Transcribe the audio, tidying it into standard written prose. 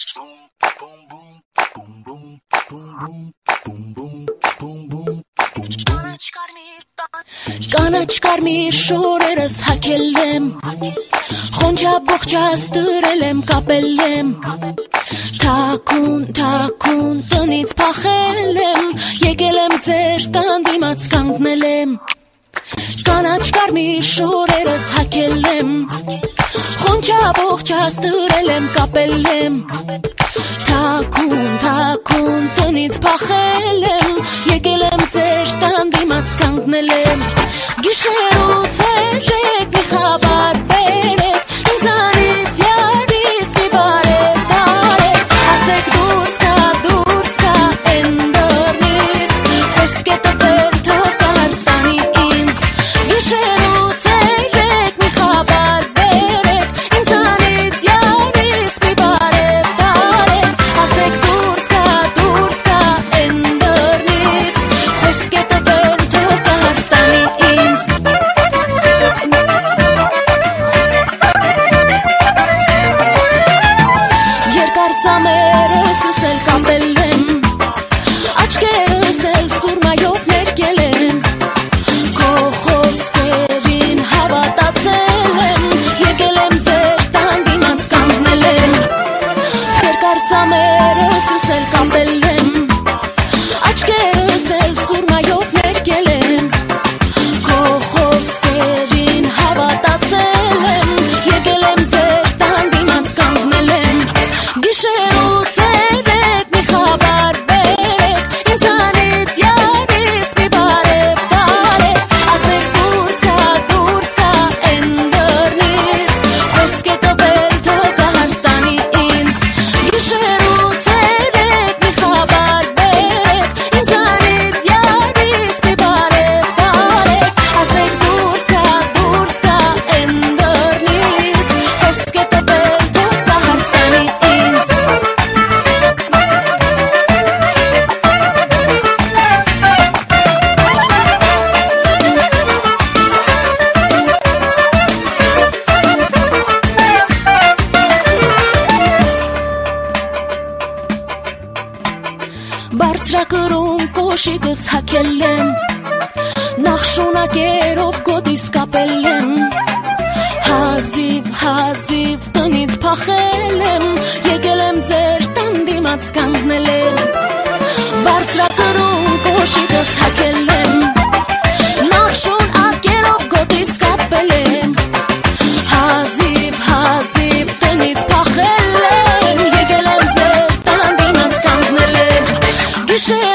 Կանաչ կարմիր շորերս հագել եմ, խոնջա բողջաս դրել եմ, կապել եմ, թաքուն, թաքուն տնից փախել եմ, եկել եմ ձեր տան դիմաց կանգնել եմ, կանաչ կարմիր շորերս հագել եմ, խոնջա բողջաս դրել եմ, կապել եմ, թաքուն, թաքուն տնից փախել եմ, եկել եմ ձեր տան դիմաց կանգնել եմ, գիշերուց երեք մի խաբար բերեք, ինձանից յարդիս մի բարև տարեք, ասեք դուրս կա են դռնից, խոսք է տվել թող կհարստանի ինձ, գիշերուց երեք մի խաբար բերեք, ինձանից յարդիս մի բարև տարեք, ասեք դուրս կա են դռնից, խոսք է տվել թող կհարստանի ինձ. Երկար ծամերս ուսել կապել եմ, աչքերս էլ սուրմայով ներկել եմ, քո խոսքերին հավատացել եմ, եկել եմ ձեր տան դիմաց կանգնել եմ, երկար ծամերս ուսել կապել եմ, աչքերս էլ սուրմայով ներկել եմ, քո խոսքերին հավատացել եմ, եկել եմ ձեր տան դիմաց կանգնել եմ, գիշերուց երեք մի խաբար բերեք, ինձանից յարդիս մի բարև տարեք, ասեք դուրս կա են դռնից, խոսք է տվել թող կհարստանի ինձ, գիշերուց երեք մի խաբար բերեք, ինձանից յարդիս մի բարև տարեք, ասեք դուրս կա են դռնից, խոսք է տվել թող կհարստանի ինձ. Բարձրակրում կոշիկս հագել եմ, նախ շունակերով գոտիս կապել եմ, հազիվ տնից փախել եմ, եկել եմ ձեր տան դիմաց կանգնել եմ, բարձրակրում կոշիկս հագել եմ, նախ շունակերով գոտիս կապել եմ, հազիվ տնից փախել եմ, եկել եմ ձեր տան դիմաց կանգնել եմ, գիշեր